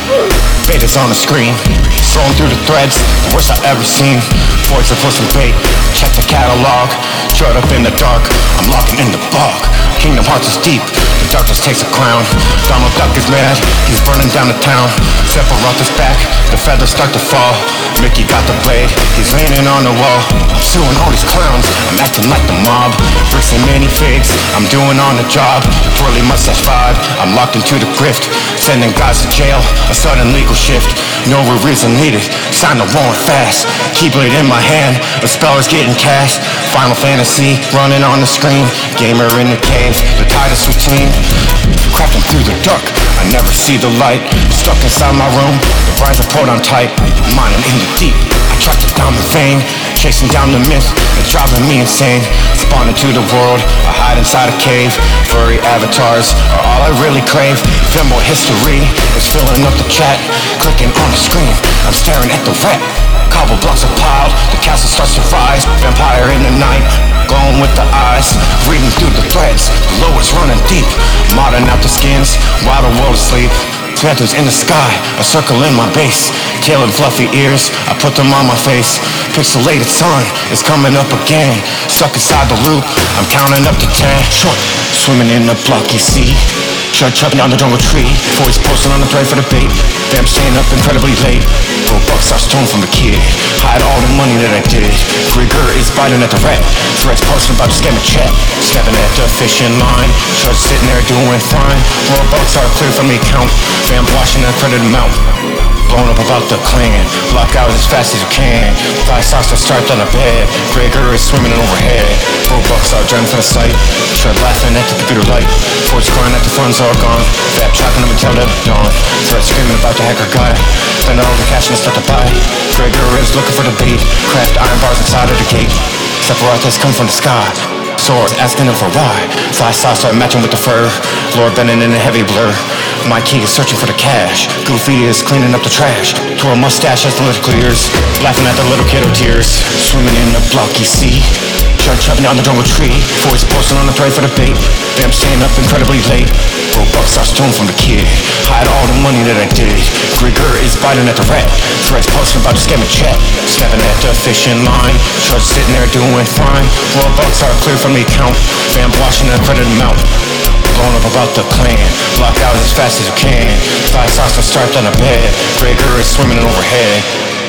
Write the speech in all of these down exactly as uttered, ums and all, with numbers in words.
Vader's on the screen, scrolling through the threads, the worst I've ever seen. Voids are pushing bait, check the catalog. Shut up in the dark, I'm locking in the bog. Kingdom Hearts is deep, the darkness takes a crown. Donald Duck is mad, he's burning down the town. Sephiroth is back, the feathers start to fall. Mickey got the blade, he's leaning on the wall. I'm suing all these clowns, I'm acting like the mob. Bricks and mini figs, I'm doing on the job. Twirly mustache vibe, I'm locked into the grift. Sending guys to jail, a sudden legal shift. No reason needed, sign the warrant fast. Keyblade in my hand, the spell is getting cast. Final Fantasy, running on the screen. Gamer in the cave, the tightest routine. Crafting through the dark, I never see the light. Stuck inside my room, the blinds are pulled on tight. Mining in the deep, I track the diamond vein. Chasing down the myth, it's driving me insane. Spawn into the world, I hide inside a cave. Furry avatars are all I really crave. Femoral history is filling up the chat. Clicking on the screen, I'm staring at the rat. Cobble blocks are piled, the castle starts to rise. Vampire in the night, glowing with the eyes. Reading through the threads, the lowest running deep. Modding out the skins, while the world is asleep. Panthers in the sky, a circle in my base. Tail and fluffy ears, I put them on my face. Pixelated sun is coming up again. Stuck inside the loop, I'm counting up to ten. Short, swimming in the blocky sea. Shut chopping down the jungle tree. Voice posting on the thread for the bait. Vamp staying up incredibly late. Bro bucks are stolen from the kid. Hide all the money that I did. Grigger is biting at the rat. Threads posting about to scam a chat. Stepping at the fishing line. Shut sitting there doing fine. Raw bucks are clear from the account. Vamp washing that credit amount. Blown up about the clan. Lock out as fast as you can. Fly socks are strapped on the bed. Grigger is swimming overhead. Bro bucks are drowning from the sight. Tread laughing at the computer light. Force crying that the funds are gone. Vap tracking them until the dawn. Threat screaming about the hacker guy. Spend all the cash and stuff to buy. Grigger is looking for the bait. Craft iron bars inside of the gate. Sephiroth has come from the sky. Swords asking him for why. Fly socks are matching with the fur. Lord bending in a heavy blur. My key is searching for the cash. Goofy is cleaning up the trash. Twirl mustache as the lid clears. Laughing at the little kiddo tears. Swimming in the blocky sea. Shark chopping down the jungle tree. Voice posting on the thread for the bait. Vamp staying up incredibly late. Bro bucks are stolen from the kid. Hide all the money that I did. Grigger is biting at the rat. Threads posting about to scam a chat. Snapping at the fishing line. Shark sitting there doing fine. Raw bucks are clear from the account. Vamp washing the credit amount. Blown up about the clan. Block out as fast as you can. Fly socks are strapped on the bed. Grigger is swimming overhead.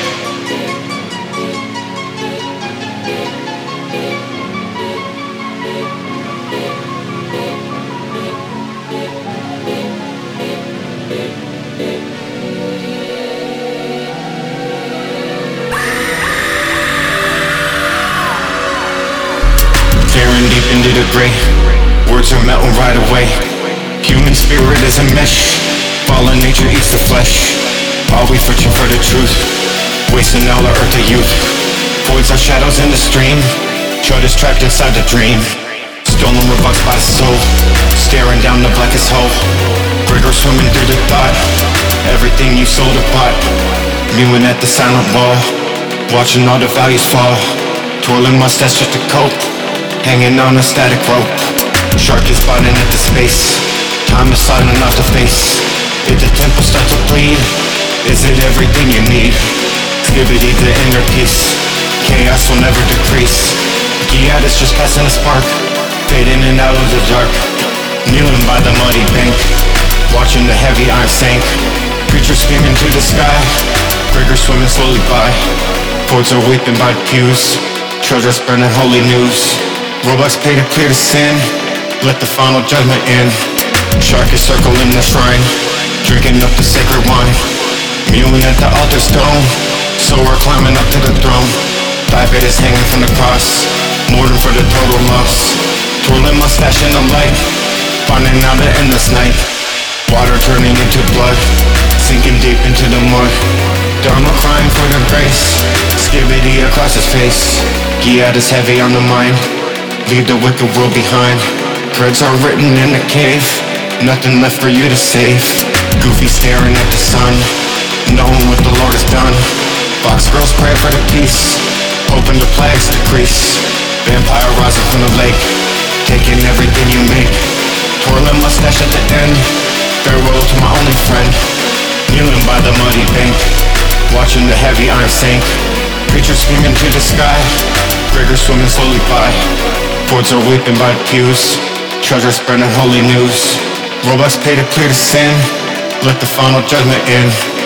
Staring deep into the gray. Words are melting right away. Human spirit is a mesh. Fallen nature eats the flesh. Always searching for the truth. Wasting all our earth to youth. Voids are shadows in the stream. Chud is trapped inside the dream. Stolen rebucks by the soul. Staring down the blackest hole. Grigger swimming through the thought. Everything you sold or bought. Mewing at the silent wall. Watching all the values fall. Twirling mustache just to cope. Hanging on a static rope. Shark is biting at the space. Time is sliding off the face. Did the temple start to bleed? Is it everything you need? Skibidi the inner peace. Chaos will never decrease. Giat is just passing a spark. Fading in and out of the dark. Kneeling by the muddy bank. Watching the heavy iron sink. Creatures screaming to the sky. Grigger swimming slowly by. Boards are weeping by the pews. Treasures burning holy news. Robux pay to clear the sin. Let the final judgment in. Shark is circling the shrine. Drinking up the sacred wine. Mewing at the altar stone. So we're climbing up to the throne. Diabet is hanging from the cross. Mourning for the total loss. Twirling mustache in the light. Finding out the endless night. Water turning into blood. Sinking deep into the mud. Dharma crying for the grace. Skibidi across his face. Giat is heavy on the mind. Leave the wicked world behind. Threads are written in the cave. Nothing left for you to save. Goofy staring at the sun. Knowing what the Lord has done. Fox girls pray for the peace. Hoping the plagues decrease. Vampire rising from the lake. Taking everything you make. Twirling mustache at the end. Farewell to my only friend. Kneeling by the muddy bank, watching the heavy iron sink. Preachers screaming to the sky, gregors swimming slowly by. Boards are weeping by the pews, treasure spreading holy news. Robots pay to clear the sin, let the final judgment in.